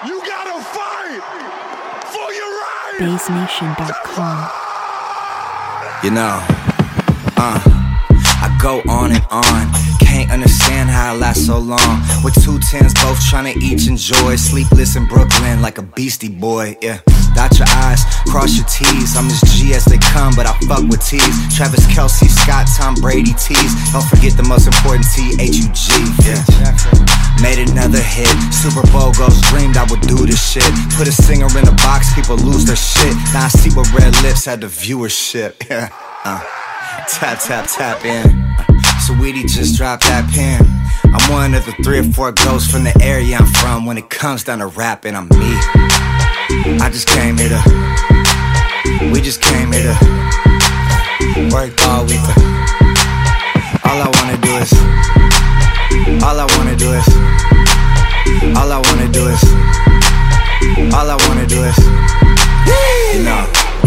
You gotta fight for your right. BaseNation.com. You know, I go on and on. Can't understand how I last so long. With 2 10s, both trying to each enjoy. Sleepless in Brooklyn like a Beastie Boy, yeah. Dot your I's, cross your T's. I'm as G as they come, but I fuck with T's. Travis Kelce, Scott, Tom Brady, T's. Don't forget the most important T, H-U-G, yeah. Made another hit, Super Bowl goals, dreamed I would do this shit. Put a singer in a box, people lose their shit. Now I see what Red Lips had the viewership, yeah. Tap, tap, tap in. Saweetie just dropped that pen. I'm one of the 3 or 4 ghosts from the area I'm from. When it comes down to rapping, I'm me. I just came here to, we just came here to work all week. All I wanna do is, all I wanna do is, all I wanna do is, all I wanna do is, you know,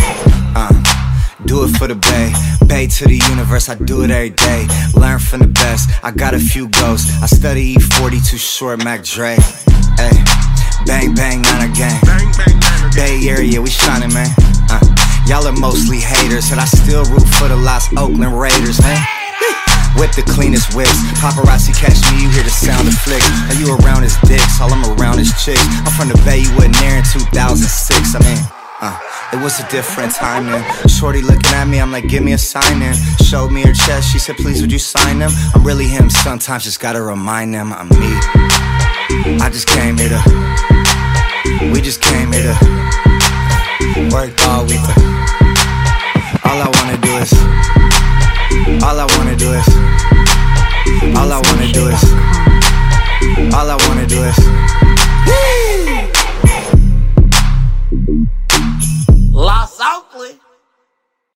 do it for the Bay to the universe, I do it every day. Learn from the best, I got a few ghosts. I study E40, too short, Mac Dre. Ay, bang, bang, not a gang. Bay Area, we shining, man. Y'all are mostly haters, and I still root for the Los Oakland Raiders, man. Whip the cleanest whips. Paparazzi catch me, you hear the sound of flicks. Are you around his dicks? All I'm around is chicks. I'm from the Bay, you wasn't there in 2006. I mean, it was a different time then. Shorty looking at me, I'm like, give me a sign in. Showed me her chest, she said, please would you sign them? I'm really him, sometimes just gotta remind them I'm me. I just came here to, we just came here to work all week. All I wanna do is, all I wanna do is, all I wanna do is, all I wanna do is